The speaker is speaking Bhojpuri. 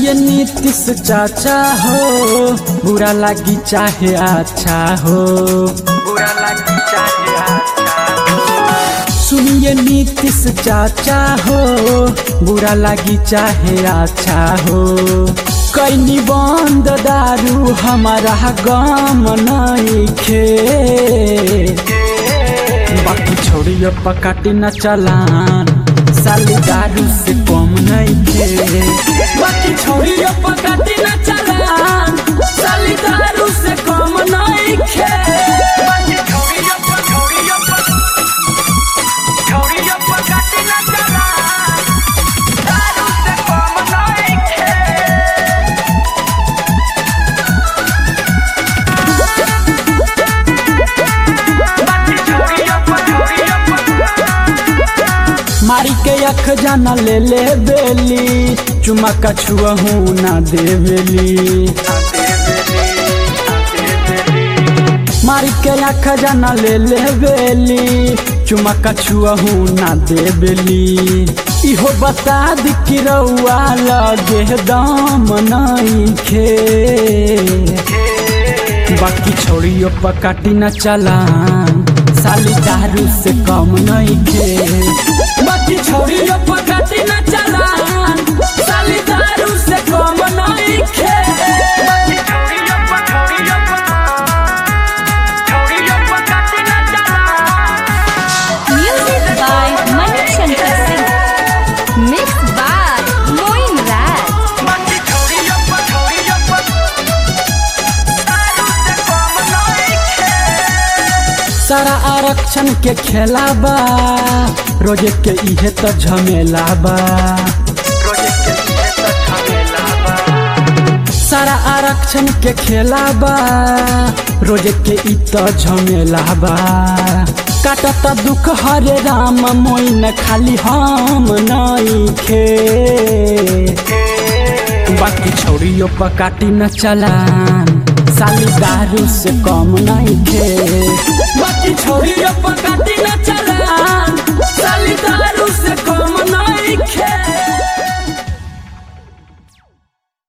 सुनिए नीतीश चाचा हो, बुरा लगी चाहे अच्छा हो, बुरा लगी चाहे अच्छा हो। सुनिए नीतीश चाचा हो, बुरा लगी चाहे अच्छा हो। कैनी बंद दारू हमारा गम नहीं खे, बाकी छोड़ियो पकाटी न चलान, साली दारू से कम नहीं खे। बाकी छोड़ियो पकाटी न चलान, साली दारू से कम नहीं खे। बाकी छोड़ियो पकाटी न चलान, दारू से कम नहीं खे। मारी के अख जाना ले ले बेली, चुमा कछुआ हूँ ना देवेली। मारी के अख जाना ले ले बेली, चुमा कछुआ हूँ ना देवेली। इहो बता दी कि रउआ लगे दम नहीं खे, बाकी छोड़ियो पकाटी न चलान, साली दारू से कम नहीं खे। बाकी छोड़ियो पकाटी न चलान, साली दारू से कम नहीं खे। छोड़ियो पकाटी न चलान। Music by Manu Shankar Singh. Mixed by Moin Raj. बाकी छोड़ियो दारू से कम नहीं खे। सारा आरक्षण के खेला बा, रोजे के इहे तो झमेला बा। सारा आरक्षण के खेला बा, रोजे के इ तो झमेला बा। काटत दुख हरे राम मोइन खाली हम नहीं खे, बाकी छोड़ियो पकाटी न चलान, साली दारू से कम नहीं खे। बाकी छोड़ियो पकाटी